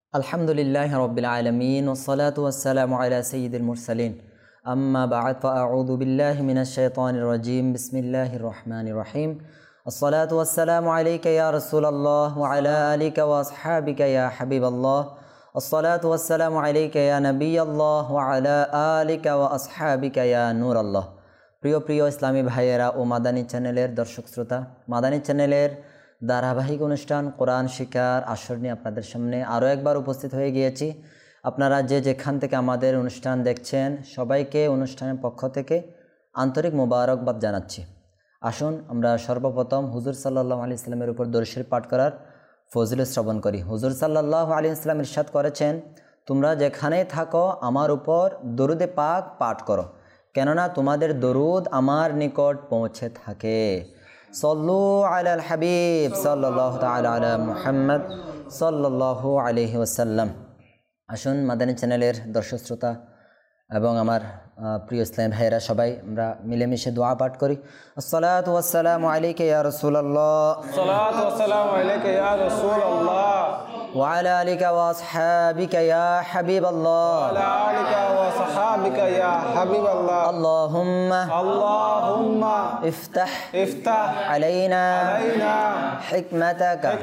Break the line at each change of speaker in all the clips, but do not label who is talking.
আলহামদুলিল্লাহি রাব্বিল আলামিন ওয়াসসালাতু ওয়াসসালামু আলা সাইয়্যিদিল মুরসালিন আম্মা বা'দ ফাআউযু বিল্লাহি মিনাশ শাইতানির রাজীম বিসমিল্লাহির রহমানির রহিম আসসালাতু ওয়াসসালামু আলাইকা ইয়া রাসূলাল্লাহ ওয়া আলা আলিকা ওয়া আসহাবিকা ইয়া হাবিবাল্লাহ আসসালাতু ওয়াসসালামু আলাইকা ইয়া নাবিয়াল্লাহ ওয়া আলা আলিকা ওয়া আসহাবিকা ইয়া নূরাল্লাহ। প্রিয় ইসলামী ভাইয়েরা ও মাদানী চ্যানেলের দর্শক শ্রোতা, মাদানী চ্যানেলের ধারাবাহিক অনুষ্ঠান কোরআন শিক্ষার আসর নিয়ে আপনাদের সামনে আরও একবার উপস্থিত হয়ে গিয়েছি। আপনারা যেখান থেকে আমাদের অনুষ্ঠান দেখছেন সবাইকে অনুষ্ঠানের পক্ষ থেকে আন্তরিক মোবারকবাদ জানাচ্ছি। আসুন আমরা সর্বপ্রথম হুজুর সাল্লাল্লাহু আলাইহি ওয়াসাল্লামের উপর দরুদ শরীফ পাঠ করার ফজিলত শ্রবণ করি। হুজুর সাল্লাল্লাহু আলাইহি ওয়াসাল্লাম ইরশাদ করেছেন, তোমরা যেখানেই থাকো আমার উপর দরুদে পাক পাঠ করো, কেননা তোমাদের দরুদ আমার নিকট পৌঁছে থাকে। সল্লু আলাল হাবিব সাল্লাল্লাহু তাআলা আলা মুহাম্মদ সাল্লাল্লাহু আলাইহি ওয়াসাল্লাম। আসুন মাদানী চ্যানেলের দর্শক শ্রোতা এবং আমার প্রিয় ইসলামী ভাইয়েরা সবাই আমরা মিলেমিশে দোয়া পাঠ করি। আসসালাতু ওয়াসসালামু আলাইকা ইয়া রাসূলুল্লাহ,
আসসালাতু ওয়াসসালামু আলাইকা ইয়া রাসূলুল্লাহ
ওয়া আলা আলিকা ওয়া আসহাবিকা ইয়া হাবিবাল্লাহ,
ওয়া আলা আলিকা ওয়া সাহাবিকা ইয়া হাবিবাল্লাহ।
আল্লাহুম্মা ইফতাহ আলাইনা হিকমাতাকা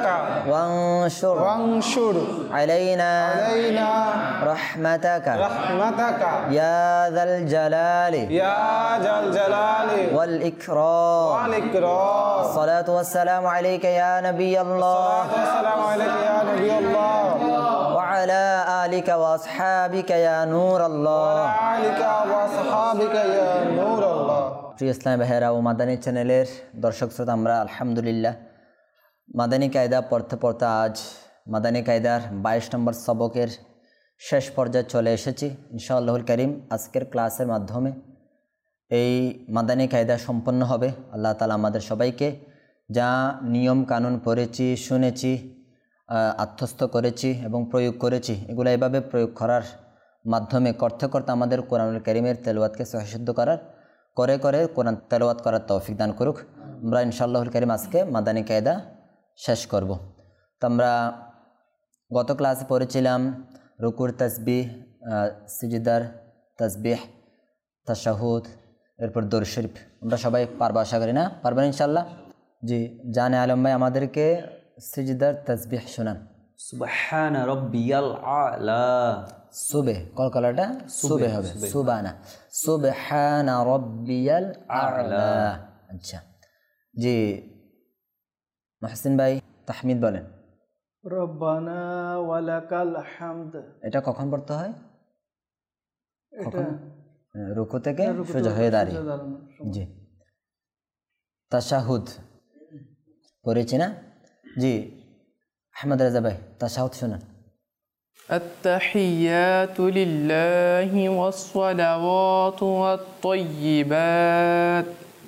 ওয়ানশুর আলাইনা রাহমাতাকা ইয়া যাল জালালি ওয়াল ইকরাম। আসসালাতু ওয়াসসালামু আলাইকা ইয়া নাবিয়াল্লাহ ওয়া আলা আলিকা ওয়া আসহাবিকা ইয়া নূরাল্লাহ। প্রিয় ইসলামী ভাইয়েরা ও মাদানী চ্যানেলের দর্শক শ্রোতা, আমরা আলহামদুলিল্লাহ মাদানী কায়দা পড়তে পড়তে আজ মাদানী কায়দার 22 নম্বর সবকের শেষ পর্যায়ে চলে এসেছি। ইনশাআল্লাহুল কারীম আজকের ক্লাসের মাধ্যমে এই মাদানী কায়দা সম্পন্ন হবে। আল্লাহ তাআলা আমাদের সবাইকে যা নিয়ম কানুন পড়েছি, শুনেছি, আত্মস্থ করেছি এবং প্রয়োগ করেছি, এগুলো এভাবে প্রয়োগ করার মাধ্যমে করতে করতে আমাদের কোরআনুল কারীমের তেলাওয়াতকে সহিশুদ্ধ করে কোরআন তেলাওয়াত করার তৌফিক দান করুক। আমরা ইনশাআল্লাহুল কারীম আজকে মাদানী কায়দা শেষ করব। তো আমরা গত ক্লাসে পড়েছিলাম রুকুর তাসবিহ, সিজদার তাসবিহ, তাশাহুদ, এরপর দরুদ শরীফ। আমরা সবাই পারবো আশা করি, না পারবেন ইনশাআল্লাহ? জি, জানে আলম ভাই আমাদেরকে সিজদার তাসবিহ শোনান।
সুবহানা রাব্বিয়াল আলা,
সুবে কলকলাটা সুবে হবে, সুবানা, সুবহানা রাব্বিয়াল আলা। আচ্ছা জি, মুহসিন ভাই তাহমিদ বলেন।
রব্বানা ওয়ালাকাল হামদ।
এটা কখন পড়তে হয়? কখন? রুকু থেকে সোজা হয়ে দাঁড়িয়ে। জি, তাশাহুদ পড়েছি না? জি, আহমদ রাজা ভাই তাশাহুদ শোনান।
আত-তাহিয়াতু লিল্লাহি ওয়াস-সালাওয়াতু ওয়াত-তাইয়্যিবাত।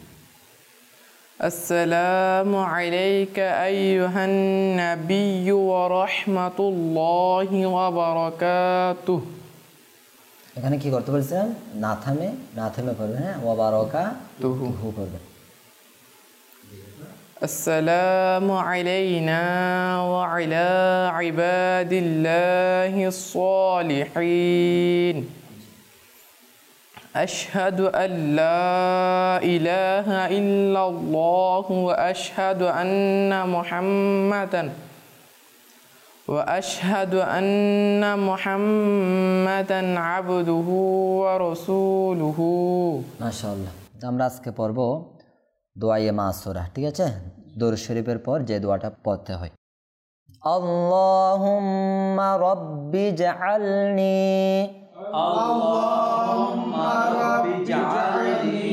আসসালামু আলাইকা আইয়ুহান নাবিয়্যু ওয়া রাহমাতুল্লাহি ওয়া বারাকাতুহু।
এখানে কি করতে বলছেন? না থামে পড়বেন, হ্যাঁ, ওয়া বারাকাতুহু পড়বেন।
আসসালামু আলাইনা ওয়া আলা ইবাদিল্লাহিস সালিহিন। আশহাদু আল্লা ইলাহা ইল্লাল্লাহু ওয়া আশহাদু আন্না মুহাম্মাদান আবদুহু ওয়া রাসূলুহু।
মাশাআল্লাহ। আমরা আজকে পড়ব দোয়ায়ে মাসুরা, ঠিক আছে? দরুদ শরীফের পর যে দোয়াটা পড়তে হয়। আল্লাহুম্মা রাব্বি জাআলনি,
আল্লাহুম্মা রাব্বি জাআলনি,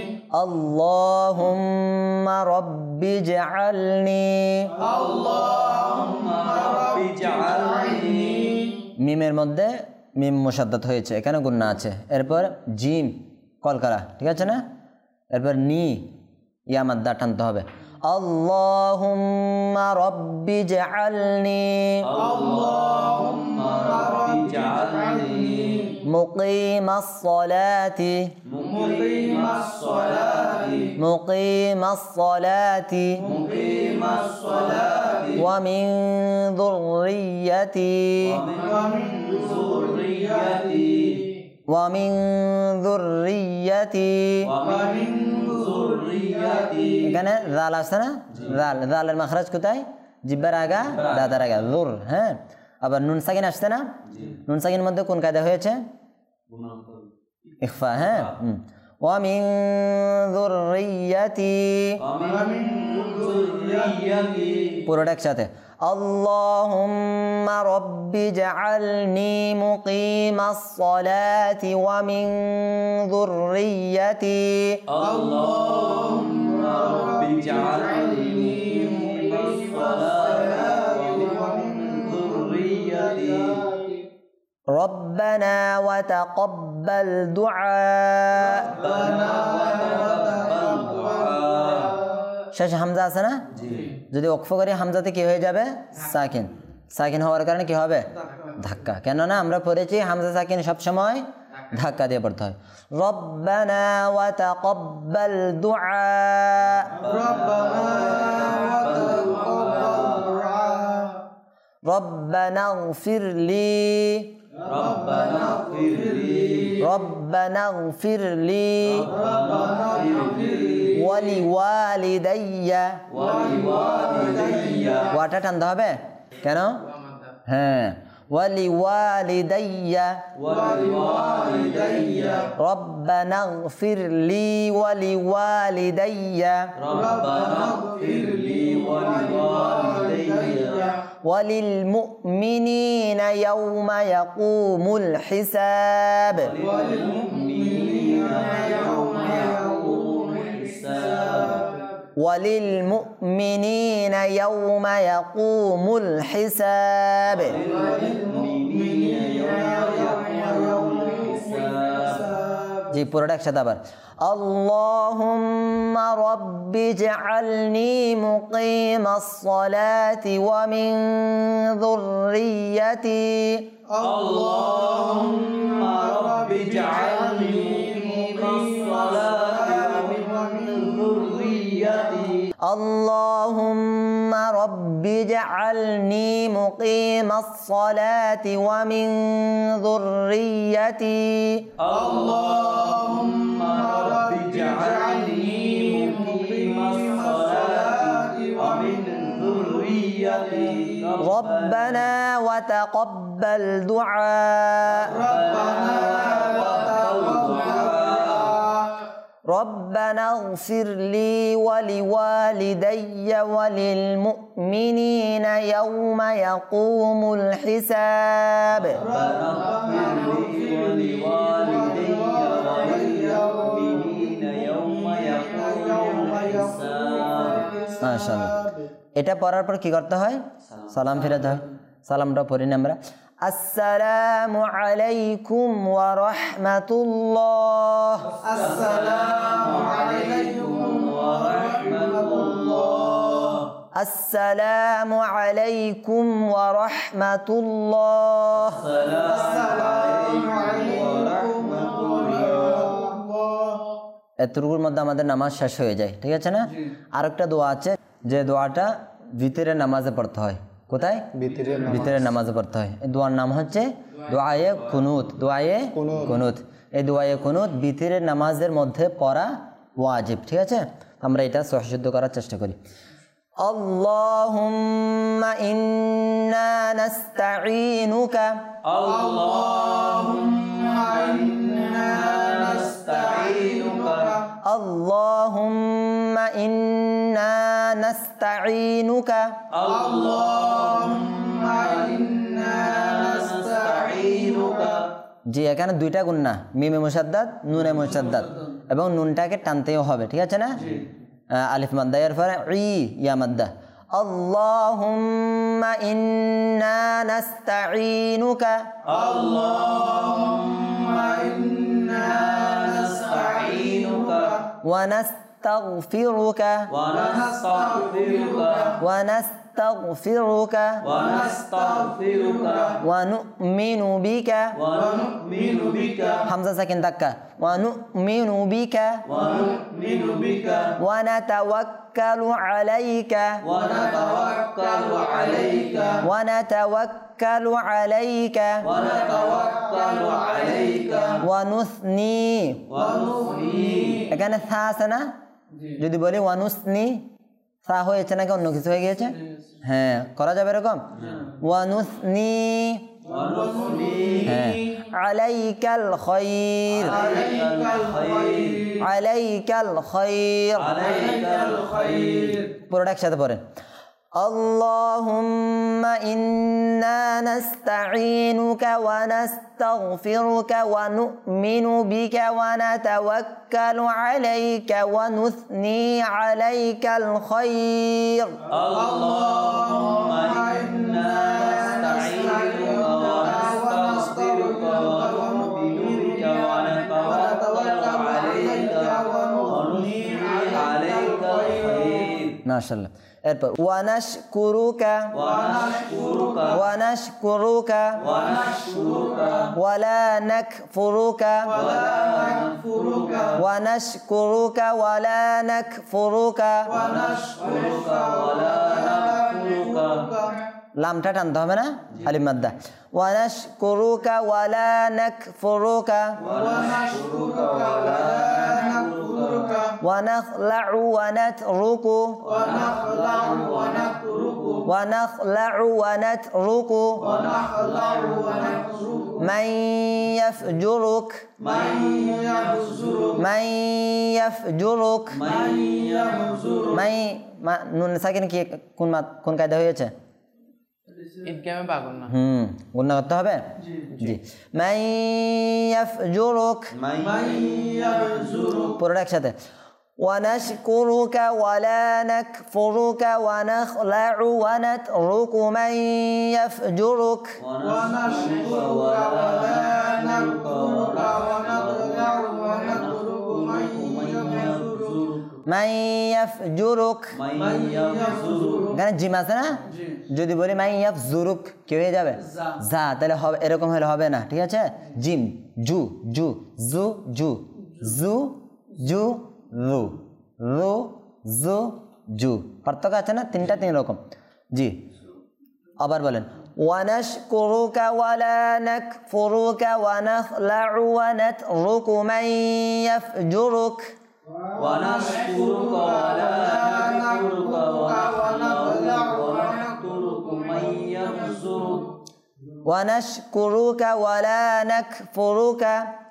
আল্লাহুম্মা রাব্বি জাআলনি,
আল্লাহুম্মা রাব্বি জাআলনি।
মিমের মধ্যে মিম মুশাদ্দাদ হয়েছে, এখানে গুন্না আছে। এরপর জিম কলকারা, ঠিক আছে না? এরপর নি ইয়া মাদ্দা টানতে হবে। আল্লাহুম্মা রাব্বি জাআলনি,
আল্লাহুম্মা রাব্বি জাআলনি
মুকিমাস সালাতি
মুকিমাস সালাতি
মুকিমাস সালাতি
মুকিমাস সালাতি
ওয়া মিন যুররিয়াতি
ওয়া মিন যুররিয়াতি
ওয়া মিন যুররিয়াতি
ওয়া মিন যুররিয়াতি
এখানে জাল আছে না জাল জালের মাখরাজ কোথায় জিহ্বার আগা দাদার আগা জুর হ্যাঁ আবার নুন সাকিন আসছে না নুন সাকিনের মধ্যে কোন কায়দা হয়েছে ইখফা হ্যাঁ ওয়া মিন যুররিয়াতি
ওয়া মিন যুররিয়াতি
পুরোটা একসাথে আল্লাহুম্মা রাব্বি জাআলনি মুকিমাস সালাতি ওয়া মিন যুররিয়াতি
আল্লাহুম্মা রাব্বি জাআলনি মুকিমাস সালাতি ওয়া মিন যুররিয়াতি
ربنا وتقبل دعاء শেষ হামজা আছে না যদি ওকফ করি হামজাতে কি হয়ে যাবে সাকিন সাকিন হওয়ার কারণে কি হবে ধাক্কা কেননা আমরা পড়েছি হামজা সাকিন সব সময় ধাক্কা দিয়ে পড়তে হয় রব্বানা ওয়া তাকাব্বাল দুআ রব্বানা ইগফির লি ربنا اغفر لي ولوالدي ওয়াটা টানতে হবে কেন হ্যাঁ ولوالدي ربنا اغفر لي ولوالدي وللمؤمنين يوم يقوم الحساب وللمؤمنين يوم يقوم الحساب জি পুরোটা একসাথে আবার اللهم رب اجعلني مقيم الصلاة ومن ذريتي
اللهم رب اجعلني مقيم الصلاة ومن ذريتي
اللهم رب اجعلني مقيم الصلاة ومن ذريتي
اللهم رب اجعلني مقيم الصلاة ومن ذريتي
ربنا وتقبل دعاء ربنا اغفر لي ولوالدي وللمؤمنين يوم يقوم الحساب মাশাআল্লাহ এটা পড়ার পর কি করতে হয় সালাম ফেরাতে হয় সালামটা পড়ি না আমরা আসসালামু আলাইকুম ওয়া রাহমাতুল্লাহ
السلام عليكم ورحمة الله
السلام عليكم ورحمة الله এতটুকুর মধ্যে আমাদের নামাজ শেষ হয়ে যায় ঠিক আছে না আরেকটা দোয়া আছে যে দোয়াটা ভিতরের নামাজে পড়তে হয় কোথায় ভিতরের নামাজে পড়তে হয় এই দোয়ার নাম হচ্ছে দোয়ায়ে কুনুত দোয়ায়ে কুনুত এই দোয়ায়ে কুনুত ভিতরের নামাজের মধ্যে পড়া ওয়াজিব ঠিক আছে আমরা এটা সহজশুদ্ধ করার চেষ্টা করি اللهم إنا نستعينك
اللهم إنا نستعينك
اللهم إنا نستعينك
اللهم إنا نستعينك
জি এখানে দুইটা গুণ না মিমে মুশাদ্দাদ নুনে মুশাদ্দাদ এবং নুনটাকে টানতেও হবে ঠিক আছে না আলিফ মাদ্দা এর পরে ইয়া মাদ্দা আল্লাহুম্মা ইন্না নাস্তাঈনুকা
اللهم إنا نستعينك
ওয়া নাস্তাগফিরুকা
ونستغفرك
ওয়া ونستغفرك
ونستغفرك
ونؤمن بك
ونؤمن بك
حمزة ساكن دكة ونؤمن بك
ونؤمن بك
ونتوكل عليك
ونتوكل عليك
ونتوكل عليك
ونتوكل عليك
ونثني
ونثني
এখানে থা আছে না যদি বলি ওয়ানুসনি থা হয়েছে নাকি অন্য কিছু হয়ে গিয়েছে হ্যাঁ করা যাবে এরকম ওয়ানুসনি হ্যাঁ আলাইকাল খায়র আলাইকাল খায়র পুরোটা একসাথে পড়েন اللهم إنا نستعينك ونستغفرك ونؤمن بك ونتوكل عليك ونثني عليك الخير
اللهم إنا نستعينك ونستغفرك ونؤمن بك ونتوكل عليك ونثني عليك الخير
ما شاء الله এরপর ونشكرك ونشكرك ولا نكفرك ونشكرك ولا نكفرك লামটা টানতে হবে না আলিফ মাদ্দা ونشكرك ولا نكفرك ونخلع ونترك ونخلع ونترك من يفجرك من يفجرك নুন সাকিন কি কোন কায়দা হয়েছে
ঈদগামে বা গুন্না
গুন্না করতে হবে জি মান ইয়াফজুরুক পুরোটা একসাথে ونشكرك ولا نكفرك ونخلع ونترك من يفجرك
ونشكرك ولا نكفرك ونخلع ونترك
من يفجرك এখানে জিম আছে না যদি বলি মাই ইয়াফজুরুক কি হয়ে যাবে যা তাহলে হবে এরকম হলে হবে না ঠিক আছে জিম জু জু জু জু জু জু রু রু জু জু পার্থক্য আছে না তিনটা তিন রকম জি আবার বলেন ونشكرك ولا نكفرك ونخلع ونترك من يفجرك
ونشكرك ولا نكفرك ونخلع ونترك من يفجرك
ونشكرك ولا نكفرك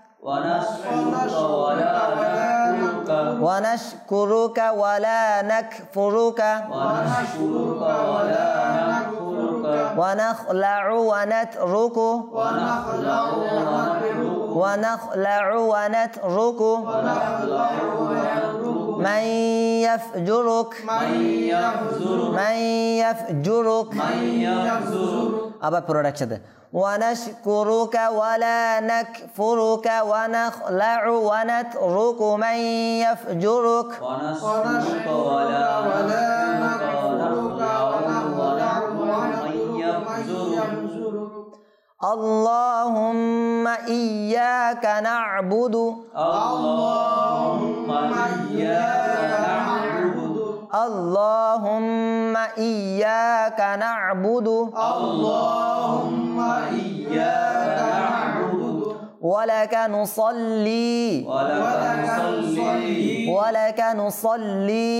ونشكرك ولا نكفرك ونخلع ونترك ونخلع ونترك من يفجرك من يفجرك আবার পুরোটা একসাথে ونشكرك ولا نكفرك ونخلع ونترك من يفجرك
ونشكرك ولا نكفرك ونخلع من يفجرك
اللهم إياك نعبد
اللهم إياك نعبد
اللهم إياك نعبد
اللهم إياك نعبد
ولك نصلي ولك نصلي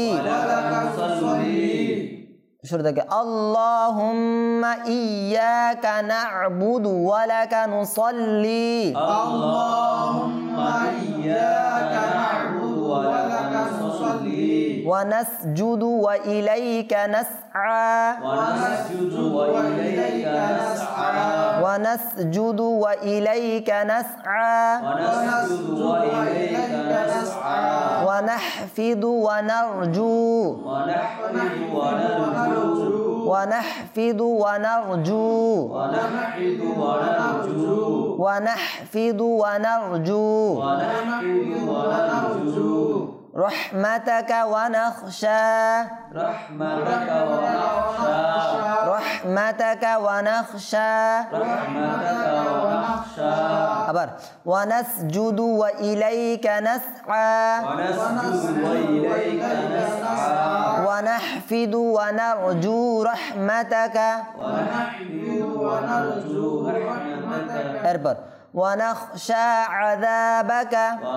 শুরু থেকে اللهم إياك نعبد ولك نصلي
اللهم إياك نعبد ولك نصلي
ونسجد وإليك نسعى
ونسجد وإليك نسعى
ونسجد وإليك نسعى
ونسجد وإليك نسعى
ونحفظ ونرجو
ونحفظ ونرجو
ونحفظ ونرجو
ونحفظ ونرجو
ونحفظ ونرجو
ونحفظ ونرجو
رحمتك ونخشى
رحمتك ونخشى
رحمتك ونخشى
رحمتك ونخشى
আবার ونسجد وإليك نسعى
ونسجد وإليك نسعى
ونحفد ونرجو رحمتك
ونحفد ونرجو رحمتك
এরপর ونخشى عذابك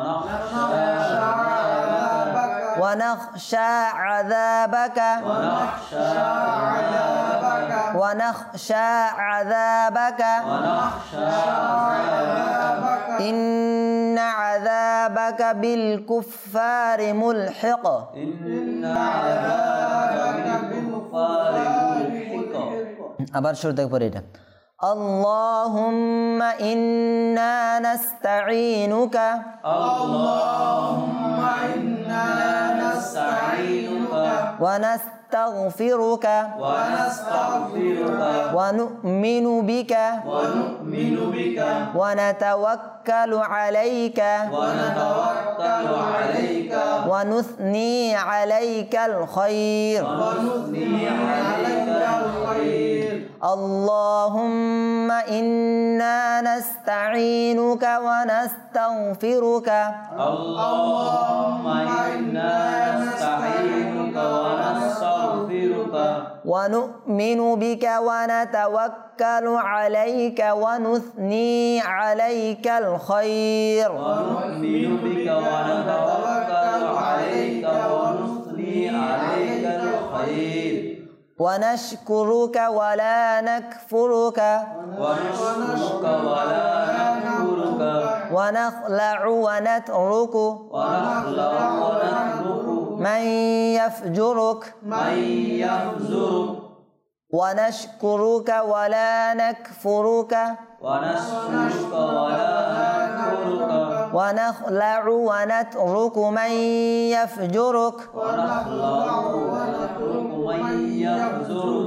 ونخشى عذابك
ونخشى عذابك
ونخشى عذابك
ونخشى عذابك
ونخشى عذابك
إن عذابك بالكفار ملحق
إن عذابك بالكفار ملحق
আবার শুরু থেকে পড়ে এটা اللهم إنا نستعينك
اللهم إنا نستعينك
ونستغفرك
ونستغفرك
ونؤمن بك
ونؤمن بك
ونتوكل عليك
ونتوكل عليك
ونثني عليك الخير
ونثني عليك الخير
اللهم إنا نستعينك ونستغفرك
اللهم إنا نستعينك ونستغفرك
ونؤمن بك ونتوكل عليك ونثني عليك الخير
ونؤمن بك ونتوكل عليك ونثني عليك الخير
ونشكرك ولا نكفرك
ونشكرك ولا نكفرك
ونخلع ونترك
ونخلع ونترك
من يفجرك
من يفجرك
ونشكرك ولا نكفرك
ونشكرك ولا نكفرك
ونخلع ونترك من يفجرك
ونخلع ونترك من يفجرك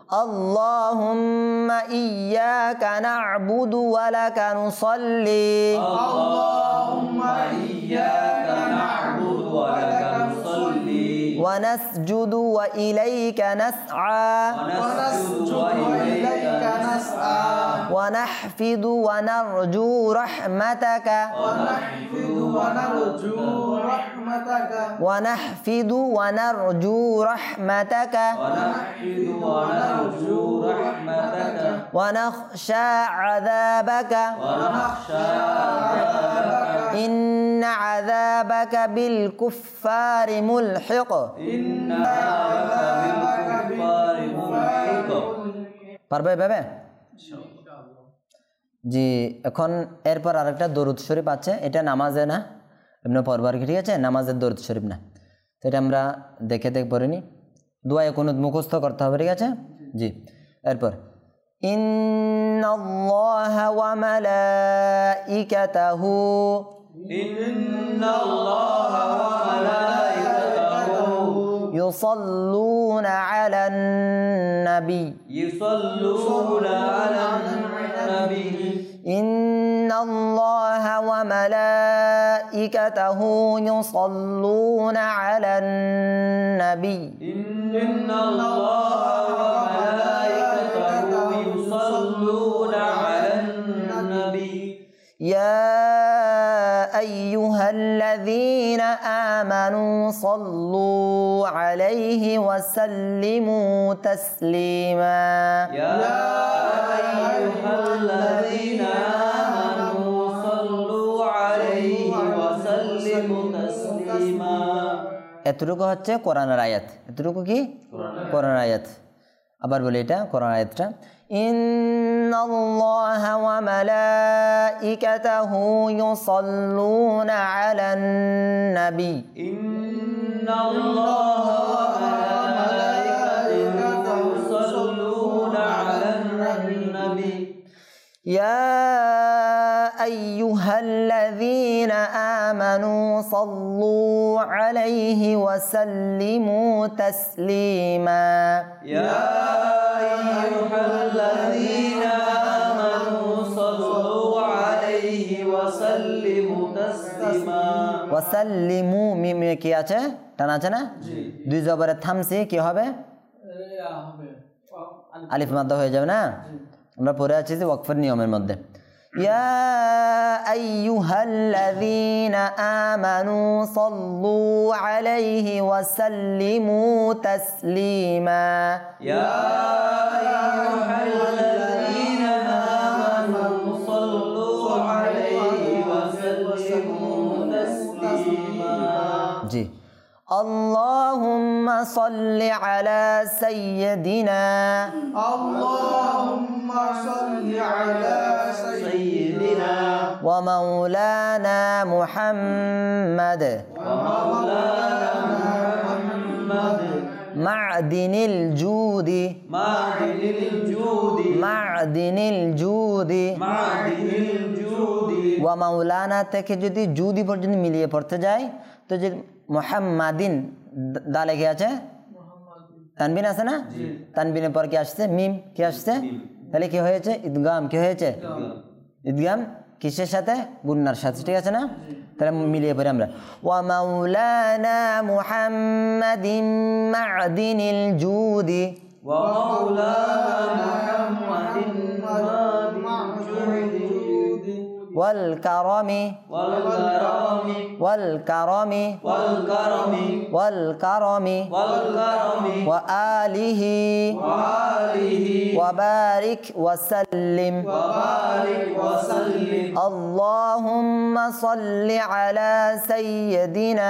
اللهم إياك نعبد ولك نصلي
اللهم إياك نعبد ولك نصلي
ونسجد وإليك نسعى
ونسجد وإليك نسعى
ونحفد ونرجو رحمتك
ونحفد ونرجو رحمتك
ونحفد ونرجو رحمتك
ونحفد ونرجو رحمتك
ونخشى عذابك
ونخشى عذابك
إن عذابك بالكفار ملحق
إن عذابك بالكفار ملحق
পারবে এভাবে জি এখন এরপর আরেকটা দরুদ শরীফ আছে এটা নামাজে না এমনি পড়বার কি ঠিক আছে নামাজের দরুদ শরীফ না তো এটা আমরা দেখে পড়িনি দোয়ায়ে কুনুত মুখস্থ করতে হবে ঠিক আছে জি এরপর ইন্নাল্লাহা ওয়া মালাইকাতাহু
إن الله وملائكته
يصلون على النبي
يصلون على النبي
إن الله وملائكته يصلون على النبي
إن الله وملائكته يصلون على النبي
يا أيها الذين آمنوا صلوا عليه وسلموا تسليما
يا أيها الذين آمنوا صلوا عليه وسلموا تسليما
এতটুকু হচ্ছে কোরআনের আয়াত এতটুকু কি কোরআনের আয়াত আবার বলি এটা কোরআন আয়াতটা ইন্নাল্লাহা ওয়া মালাইকাতাহু ইউসাল্লুনা আলান নবী
إن الله وملائكته يصلون على النبي
يا أيها الذين آمنوا صلوا عليه وسلموا تسليما
يا أيها الذين آمنوا صلوا عليه وسلموا تسليما
ওয়াসাল্লিমু মিমে কি আছে টান আছে না দুই জবরে থামছি কি হবে আলিফ মাদ্দা হয়ে যাবে না আমরা পড়ে আছি যে ওয়াকফের নিয়মের মধ্যে ইয়া আইয়ুহাল্লাযীনা আমানু সাল্লু আলাইহি ওয়া সাল্লিমু তাসলিমা
ইয়া আইয়ুহাল্লাযীনা আমানু সাল্লু আলাইহি ওয়া সাল্লিমু তাসলিমা
জি اللهم صل على سيدنا
اللهم صل على سيدنا
ومولانا محمد
ومولانا محمد
معدن الجود
معدن الجود
معدن الجود
معدن الجود
ومولانا থেকে যদি জুদি পর্যন্ত মিলিয়ে পড়তে যায় তো যে মুহাম্মাদিন দালে কি আছে তানবিন আছে না তানবিনের পর কি আসছে মিম কি আসছে তাহলে কি হয়েছে ইদগাম কি হয়েছে ইদগাম কিসের সাথে গুন্নার সাথে ঠিক আছে না তাহলে মিলিয়ে পড়ি আমরা ওয়া মাওলানা মুহাম্মাদিন মা'দিনিল জুদি
ওয়া মাওলানা মুহাম্মাদিন মা'দিনিল জুদি
ওয়াল কারামি
ওয়াল কারামি
ওয়াল কারামি
ওয়াল কারামি
ওয়াল কারামি
ওয়াল কারামি
ওয়া আলিহি
ওয়া আলিহি
ওয়া বারিক ওয়া সাল্লিম
ওয়া বারিক ওয়া সাল্লিম
আল্লাহুম্মা সাল্লি আলা সাইয়্যিদিনা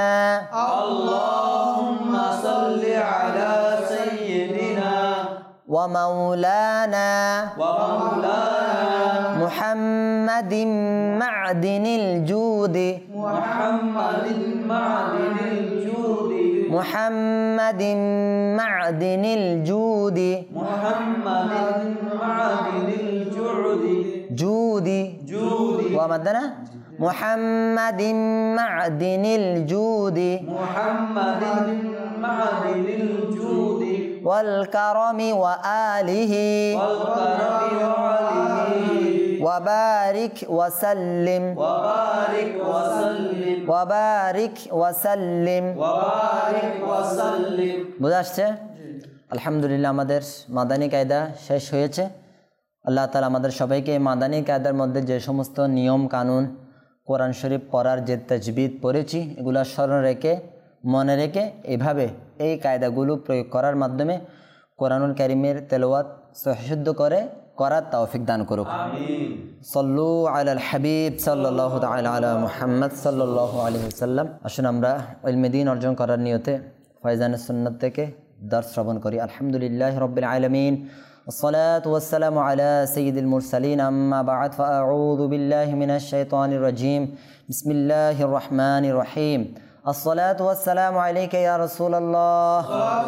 আল্লাহুম্মা সাল্লি আলা সাইয়্যিদিনা
ওয়া মাওলানা
ওয়া মাওলানা
মুহাম্মাদিন মা'দিনিল জুদি
মুহাম্মাদিন মা'দিনিল জুদি
মুহাম্মাদিন মা'দিনিল জুদি
মুহাম্মাদিন মা'দিনিল জুদি
জুদি
জুদি
ওয়া মাদানা মুহাম্মাদিন মা'দিনিল জুদি
মুহাম্মাদিন মা'দিনিল জুদি
ওয়াল কারামি ওয়া আলিহি
ওয়াল কারামি ওয়া আলিহি
ওয়া বারিক ওয়া সাল্লিম
ওয়া বারিক ওয়া সাল্লিম
ওয়া বারিক ওয়া সাল্লিম
ওয়া বারিক ওয়া সাল্লিম
বুঝা আসছে আলহামদুলিল্লাহ আমাদের মাদানী কায়দা শেষ হয়েছে আল্লাহ তাআলা আমাদের সবাইকে মাদানী কায়দার মধ্যে যে সমস্ত নিয়ম কানুন কোরআন শরীফ পড়ার যে তাজবিদ পড়েছি এগুলো স্মরণ রেখে মনে রেখে এইভাবে এই কায়দাগুলো প্রয়োগ করার মাধ্যমে কোরআনুল কারীমের তেলাওয়াত সহিশুদ্ধ করে করার তৌফিক দান করুক
আমিন
সল্লু আলাল হাবিব সাল্লাল্লাহু তাআলা আলা মুহাম্মদ সাল্লাল্লাহু আলাইহি ওয়াসাল্লাম আসুন আমরা ইলমে দ্বীন অর্জন করার নিয়তে ফয়জানে সুন্নাত থেকে দর্শ শ্রবণ করি আলহামদুলিল্লাহি রাব্বিল আলামিন والصلاة والسلام على سيد المرسلين أما بعد فأعوذ بالله من الشيطان الرجيم بسم الله الرحمن الرحيم الصلاة والسلام عليك يا رسول الله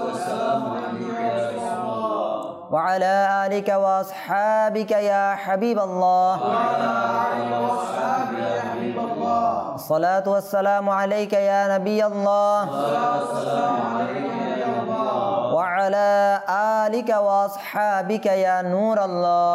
وعلى آلك وأصحابك يا حبيب الله الصلاة والسلام عليك يا نبي الله وعلى آلك وأصحابك يا نور الله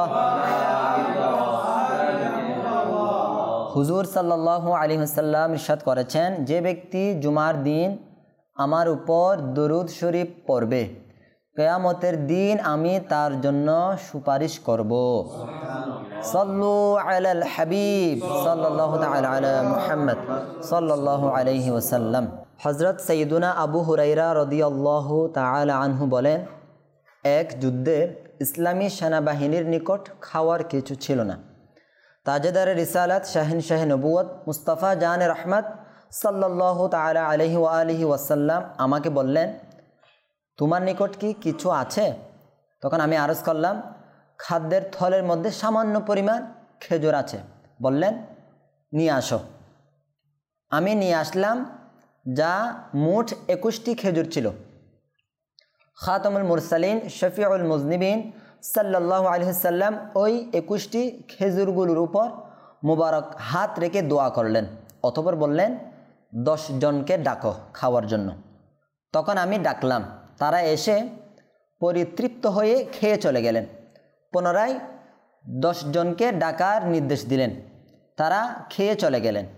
হুজুর সাল্লাল্লাহু আলাইহি ওয়াসাল্লাম ইরশাদ করেছেন যে ব্যক্তি জুমার দিন আমার উপর দরুদ শরীফ পড়বে কিয়ামতের দিন আমি তার জন্য সুপারিশ করব সাল্লু আলাল হাবিব সাল্লাল্লাহু তাআলা আলা মুহাম্মদ সাল্লাল্লাহু আলাইহি ওয়াসাল্লাম হযরত সাইয়্যিদুনা আবু হুরায়রা রাদিয়াল্লাহু তাআলা আনহু বলেন এক যুদ্ধে ইসলামী সেনাবাহিনীর নিকট খাওয়ার কিছু ছিল না তাজেদারে রিসালাত শাহিনশাহ নবুয়ত মুস্তাফা জান রহমত সাল্লাল্লাহু তাআলা আলাইহি ওয়া আলিহি ওয়াসাল্লাম আমাকে বললেন তোমার নিকট কি কিছু আছে তখন আমি আরজ করলাম খাদ্যের থলের মধ্যে সামান্য পরিমাণ খেজুর আছে বললেন নিয়ে আসো আমি নিয়ে আসলাম যা মোট 21টি খেজুর ছিল খাতামুল মুরসালিন শফিউল মুজনিবিন সাল্লাল্লাহু আলাইহি ওয়াসাল্লাম ওই 21টি খেজুরগুলোর উপর মুবারক হাত রেখে দোয়া করলেন অতঃপর বললেন 10 জনকে ডাকো খাওয়ার জন্য তখন আমি ডাকলাম তারা এসে পরিতৃপ্ত হয়ে খেয়ে চলে গেলেন পুনরায় 10 জনকে ডাকার নির্দেশ দিলেন তারা খেয়ে চলে গেলেন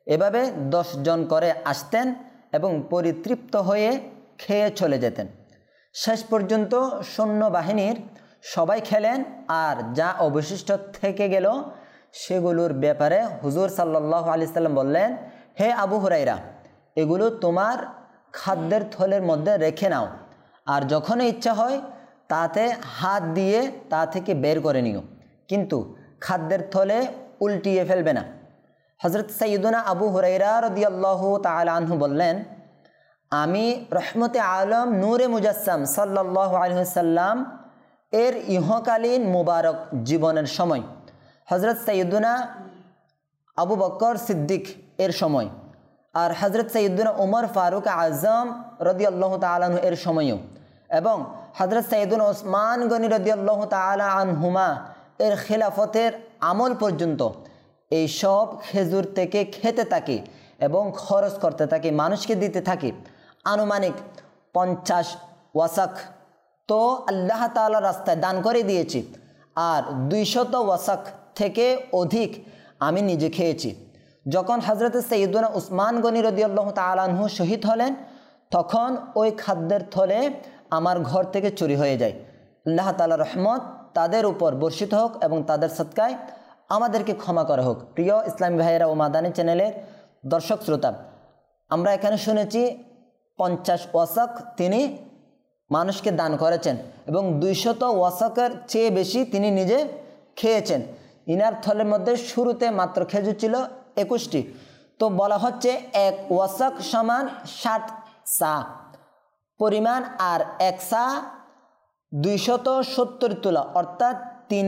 এভাবে 10 জন করে আসতেন এবং পরিতৃপ্ত হয়ে খেয়ে চলে যেতেন। শেষ পর্যন্ত সৈন্যবাহিনীর সবাই খেলেন, আর যা অবশিষ্ট থেকে গেল সেগুলোর ব্যাপারে হুজুর সাল্লাল্লাহু আলাইহি সাল্লাম বললেন, হে আবু হুরায়রা, এগুলো তোমার খাদ্যের থলের মধ্যে রেখে নাও, আর যখন ইচ্ছা হয় তাতে হাত দিয়ে তা থেকে বের করে নিও, কিন্তু খাদ্যের থলে উল্টিয়ে ফেলবে না। হযরত সাইয়্যিদুনা আবু হুরায়রা রাদিয়াল্লাহু তাআলা আনহু বললেন, আমি রহমতে আলম নূরে মুজাসসাম সাল্লাল্লাহু আলাইহি ওয়াসাল্লাম এর ইহকালীন মুবারক জীবনের সময়, হযরত সাইয়্যিদুনা আবু বকর সিদ্দিক এর সময়, আর হযরত সাইয়্যিদুনা উমর ফারুক আজম রাদিয়াল্লাহু তাআলা আনহু এর সময়ও, এবং হযরত সাইয়্যিদুনা ওসমান গনি রাদিয়াল্লাহু তাআলা আনহুমা এর খিলাফতের আমল পর্যন্ত এই সব খেজুর থেকে খেতে থাকি এবং খরচ করতে থাকি, মানুষকে দিতে থাকি। আনুমানিক 50 ওয়াসাক তো আল্লাহ তাআলার রাস্তায় দান করে দিয়েছি, আর 200 ওয়াসাক থেকে অধিক আমি নিজে খেয়েছি। যখন হযরত সাইয়্যিদুনা উসমান গনি রাদিয়াল্লাহু তাআলা আনহু শহীদ হলেন, তখন ওই খাদ্যের থলে আমার ঘর থেকে চুরি হয়ে যায়। আল্লাহ তাআলার রহমত তাদের উপর বর্ষিত হোক এবং তাদের সদকায় আমাদেরকে ক্ষমা করা হোক। প্রিয় ইসলামী ভাইয়েরা ও মাদানী চ্যানেলের দর্শক শ্রোতা, আমরা এখানে শুনেছি 50 ওয়াসাক তিনি মানুষকে দান করেছেন এবং 200 ওয়াসাকের চেয়ে বেশি তিনি নিজে খেয়েছেন। ইনার থলের মধ্যে শুরুতে মাত্র খেজুর ছিল 21টি, তো বলা হচ্ছে 1 ওয়াসাক সমান 60 সা পরিমাণ, আর 1 সা 270 তুলা অর্থাৎ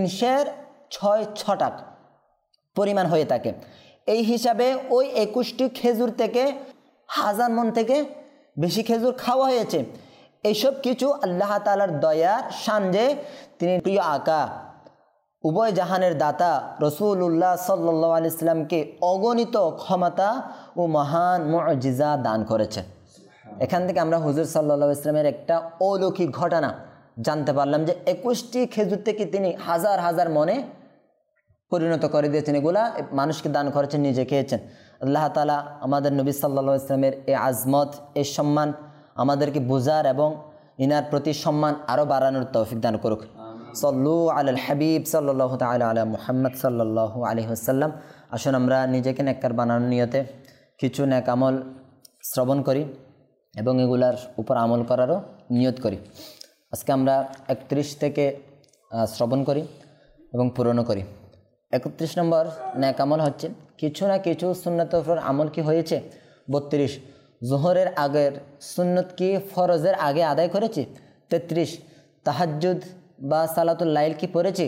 306 ছটাক পরিমাণ হয়ে থাকে। এই হিসাবে ওই 21টি খেজুর থেকে 1000 মণ থেকে বেশি খেজুর খাওয়া হয়েছে। এইসব কিছু আল্লাহ তাআলার দয়ার শান যে তিনি প্রিয় আকা উভয় জাহানের দাতা রাসূলুল্লাহ সাল্লাল্লাহু আলাইহি সাল্লামকে অগণিত ক্ষমতা ও মহান মুজিজা দান করেছেন। এখান থেকে আমরা হুজুর সাল্লাল্লাহু আলাইহি সাল্লামের একটা অলৌকিক ঘটনা জানতে পারলাম যে 21টি খেজুর থেকে তিনি হাজার হাজার মনে পরিণত করে দিয়েছেন, এগুলা মানুষকে দান করেছেন, নিজে খেয়েছেন। আল্লাহ তাআলা আমাদের নবী সাল্লাল্লাহু আলাইহি সাল্লামের এই আজমত, এই সম্মান আমাদেরকে বোঝার এবং ইনার প্রতি সম্মান আরও বাড়ানোর তৌফিক দান করুক। সল্লু আলাল হাবিব সাল্লাল্লাহু তাআলা আলা মুহাম্মদ সাল্লাল্লাহু আলাইহি ওয়াসাল্লাম। আসুন আমরা নিজেকে নেককার বানানোর নিয়তে কিছু নেক আমল শ্রবণ করি এবং এগুলার উপর আমল করারও নিয়ত করি। আজকে আমরা 31 থেকে শ্রবণ করি এবং পূরণ করি। 31 নম্বর নেক আমল হচ্ছে কিছু না কিছু সুন্নতের উপর আমল কি হয়েছে। 32 জোহরের আগের সুন্নত কি ফরজের আগে আদায় করেছি। 33 তাহাজ্জুদ বা সালাতুল লাইল কি পড়েছি।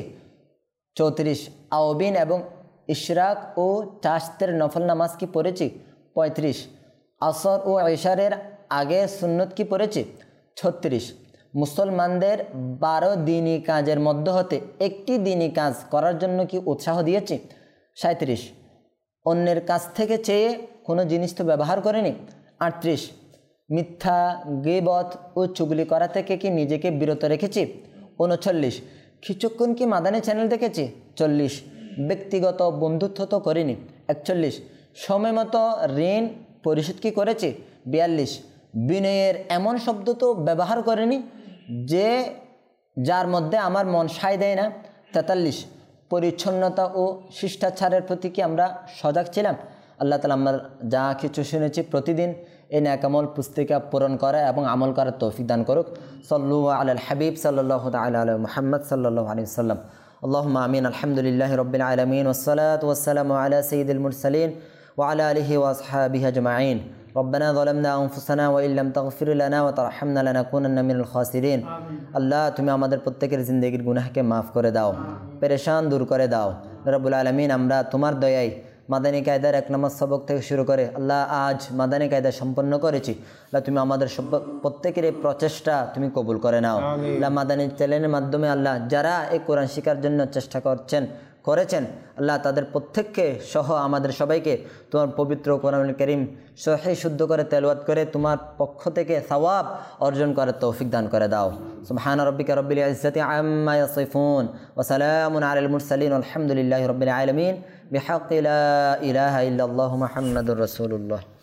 34 আওবিন এবং ইশরাক ও চাশতের নফল নামাজ কি পড়েছি। 35 আসর ও ইশারের আগে সুন্নত কি পড়েছি। 36 মুসলমানদের 12 দিনই কাজের মধ্যে হতে একটি দিনই কাজ করার জন্য কি উৎসাহ দিয়েছি। 37 অন্যের কাছ থেকে চেয়ে কোনো জিনিস তো ব্যবহার করেনি। 38 মিথ্যা গীবত ও চুগলি করা থেকে কি নিজেকে বিরত রেখেছি। 39 কিছুক্ষণ কি মাদানী চ্যানেল দেখেছি। 40 ব্যক্তিগত বন্ধুত্ব তো করিনি। 41 সময় মতো ঋণ পরিশোধ কি করেছি। 42 বিনয়ের এমন শব্দ তো ব্যবহার করিনি যে যার মধ্যে আমার মন সায় দেয় না। 43 পরিচ্ছন্নতা ও শিষ্টাচারের প্রতি কি আমরা সজাগ ছিলাম। আল্লাহ তাআলা আমরা যা কিছু শুনেছি প্রতিদিন এই নেক আমল পুস্তিকা পূরণ করা এবং আমল করার তৌফিক দান করুক। সল্লু আলাল হাবিব সাল্লাল্লাহু তাআলা আলা মুহাম্মদ সাল্লাল্লাহু আলাইহি ওয়াসাল্লাম। আল্লাহুম্মা আমিন। আলহামদুলিল্লাহি রাব্বিল আলামিন ওয়াসসালাতু ওয়াসসালামু আলা সাইয়্যিদিল মুরসালিন ওয়া আলা আলিহি ওয়া আসহাবিহি আজমাইন। ربنا ظلمنا أنفسنا وإن لم تغفر لنا وترحمنا لنكونن من الخاسرين। আল্লাহ তুমি আমাদের প্রত্যেকের জিন্দেগির গুনাহকে মাফ করে দাও, পেরেশান দূর করে দাও রব্বুল আলামিন। আমরা তোমার দয়ায় মাদানী কায়দার 1 নম্বর সবক থেকে শুরু করে আল্লাহ আজ মাদানী কায়দা সম্পন্ন করেছি। আল্লাহ তুমি আমাদের প্রত্যেকের এই প্রচেষ্টা তুমি কবুল করে নাও। আল্লাহ মাদানী চ্যানেলের মাধ্যমে আল্লাহ যারা এই কোরআন শেখার জন্য চেষ্টা করছেন, করেছেন আল্লাহ তাদের প্রত্যেককে সহ আমাদের সবাইকে তোমার পবিত্র কোরআনুল কারীম সহিহ শুদ্ধ করে তেলাওয়াত করে তোমার পক্ষ থেকে সওয়াব অর্জন করার তৌফিক দান করে দাও। সুবহানা রাব্বিকা রাব্বিল ইজ্জাতি আম্মা ইয়াসিফুন ওয়া সালামুন আলাল মুরসালিন আলহামদুলিল্লাহি রাব্বিল আলামিন বিহাqqি লা ইলাহা ইল্লাল্লাহু মুহাম্মাদুর রাসূলুল্লাহ।